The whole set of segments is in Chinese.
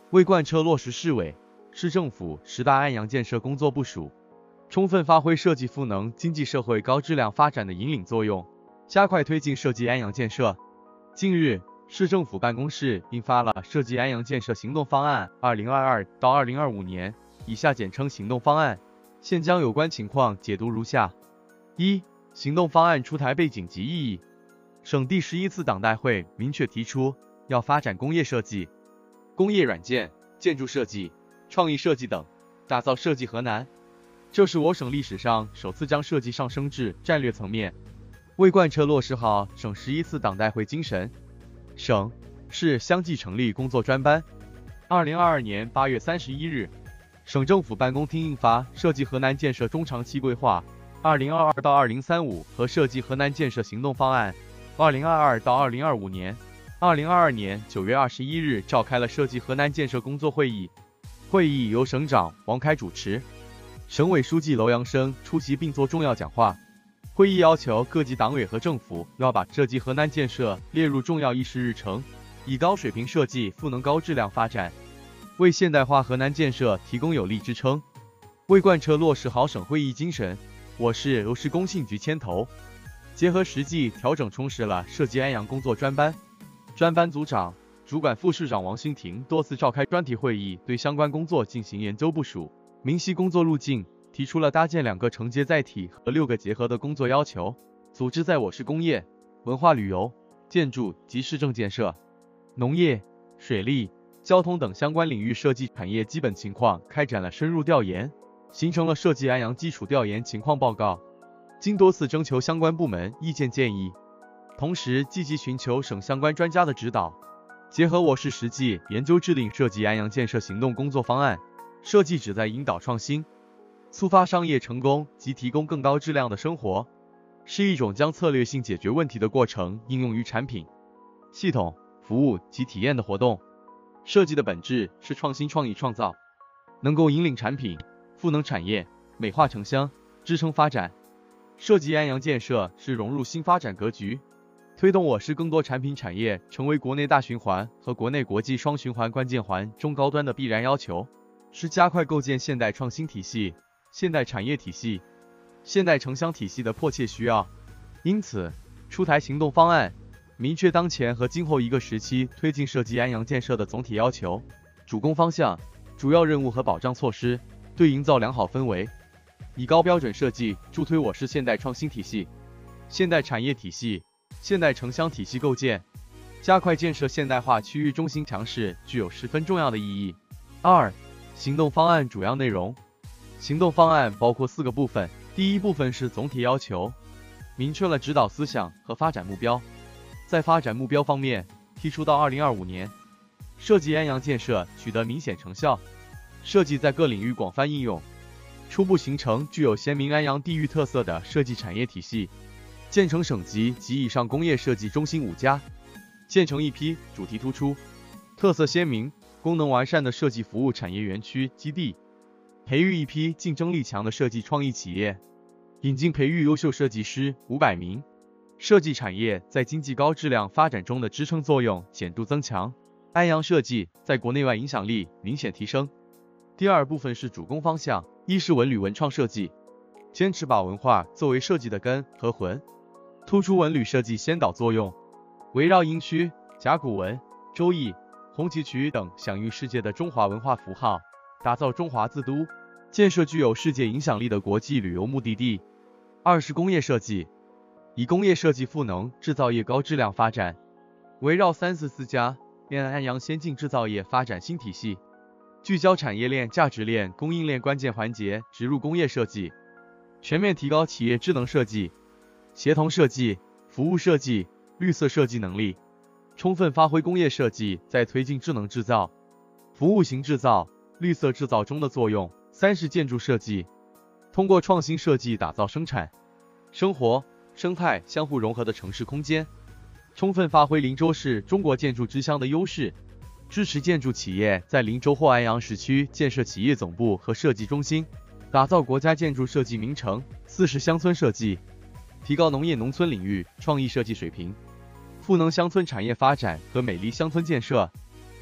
为贯彻落实市委、市政府10大安阳建设工作部署，充分发挥设计赋能经济社会高质量发展的引领作用，加快推进设计安阳建设。近日，市政府办公室印发了《设计安阳建设行动方案 （2022 到2025年）》，以下简称行动方案。现将有关情况解读如下：一、行动方案出台背景及意义。省第11次党代会明确提出，要发展工业设计、工业软件、建筑设计、创意设计等，打造设计河南。这是我省历史上首次将设计上升至战略层面。为贯彻落实好省11次党代会精神，省市相继成立工作专班。2022年8月31日，省政府办公厅印发《设计河南建设中长期规划（2022到2035）》和《设计河南建设行动方案（2022到2025年）》。2022年9月21日召开了设计河南建设工作会议，会议由省长王开主持，省委书记楼阳生出席并作重要讲话。会议要求各级党委和政府要把设计河南建设列入重要议事日程，以高水平设计赋能高质量发展，为现代化河南建设提供有力支撑。为贯彻落实好省会议精神，我市由市工信局牵头，结合实际调整充实了设计安阳工作专班。专班组长、主管副市长王新亭多次召开专题会议，对相关工作进行研究部署，明晰工作路径，提出了搭建2个承接载体和6个结合的工作要求，组织在我市工业、文化旅游、建筑及市政建设、农业、水利、交通等相关领域设计产业基本情况开展了深入调研，形成了设计安阳基础调研情况报告。经多次征求相关部门意见建议，同时积极寻求省相关专家的指导，结合我市实际研究制定设计安阳建设行动工作方案。设计旨在引导创新，促发商业成功及提供更高质量的生活，是一种将策略性解决问题的过程应用于产品、系统、服务及体验的活动。设计的本质是创新、创意、创造，能够引领产品、赋能产业、美化城乡、支撑发展。设计安阳建设是融入新发展格局，推动我市更多产品产业成为国内大循环和国内国际双循环关键环中高端的必然要求，是加快构建现代创新体系、现代产业体系、现代城乡体系的迫切需要。因此，出台行动方案，明确当前和今后一个时期推进设计安阳建设的总体要求、主攻方向、主要任务和保障措施，对营造良好氛围，以高标准设计助推我市现代创新体系、现代产业体系、现代城乡体系构建，加快建设现代化区域中心强势，具有十分重要的意义。2、行动方案主要内容。行动方案包括4个部分，第一部分是总体要求，明确了指导思想和发展目标。在发展目标方面，提出到2025年，设计安阳建设取得明显成效，设计在各领域广泛应用，初步形成具有鲜明安阳地域特色的设计产业体系，建成省级及以上工业设计中心5家，建成一批主题突出、特色鲜明、功能完善的设计服务产业园区基地，培育一批竞争力强的设计创意企业，引进培育优秀设计师500名。设计产业在经济高质量发展中的支撑作用显著增强，安阳设计在国内外影响力明显提升。第二部分是主攻方向，一是文旅文创设计，坚持把文化作为设计的根和魂，突出文旅设计先导作用，围绕殷墟、甲骨文、周易、红旗渠等享誉世界的中华文化符号，打造中华自都，建设具有世界影响力的国际旅游目的地。二是工业设计，以工业设计赋能制造业高质量发展，围绕344家练安阳先进制造业发展新体系，聚焦产业链、价值链、供应链关键环节，植入工业设计，全面提高企业智能设计、协同设计、服务设计、绿色设计能力，充分发挥工业设计在推进智能制造、服务型制造、绿色制造中的作用。三是建筑设计，通过创新设计打造生产、生活、生态相互融合的城市空间，充分发挥林州市中国建筑之乡的优势，支持建筑企业在林州或安阳市区建设企业总部和设计中心，打造国家建筑设计名城。四是乡村设计，提高农业农村领域创意设计水平，赋能乡村产业发展和美丽乡村建设，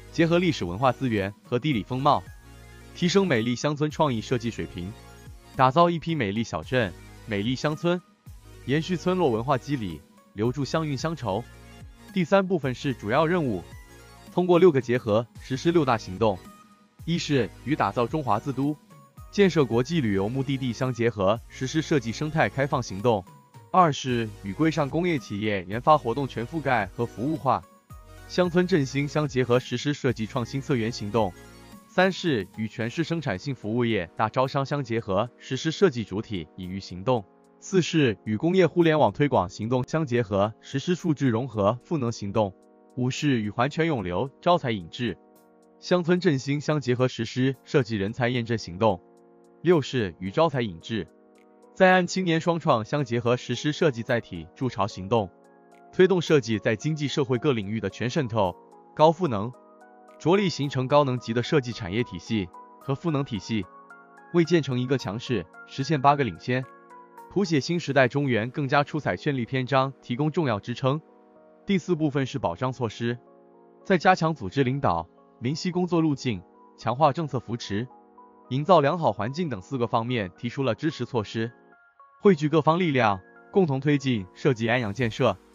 结合历史文化资源和地理风貌，提升美丽乡村创意设计水平，打造一批美丽小镇、美丽乡村，延续村落文化肌理，留住乡韵乡愁。第3部分是主要任务，通过6个结合实施6大行动。一是与打造中华自都、建设国际旅游目的地相结合，实施设计生态开放行动；二是与规上工业企业研发活动全覆盖和服务化，乡村振兴相结合，实施设计创新策源行动；三是与全市生产性服务业大招商相结合，实施设计主体引域行动；四是与工业互联网推广行动相结合，实施数字融合赋能行动；五是与环泉涌流招才引智、乡村振兴相结合，实施设计人才验证行动；六是与招才引智、在岸青年双创相结合，实施设计载体筑巢行动，推动设计在经济社会各领域的全渗透、高赋能，着力形成高能级的设计产业体系和赋能体系，为建成一个强势，实现8个领先，谱写新时代中原更加出彩绚丽篇章提供重要支撑。第4部分是保障措施，在加强组织领导、明晰工作路径、强化政策扶持、营造良好环境等4个方面提出了支持措施，汇聚各方力量，共同推进设计安阳建设。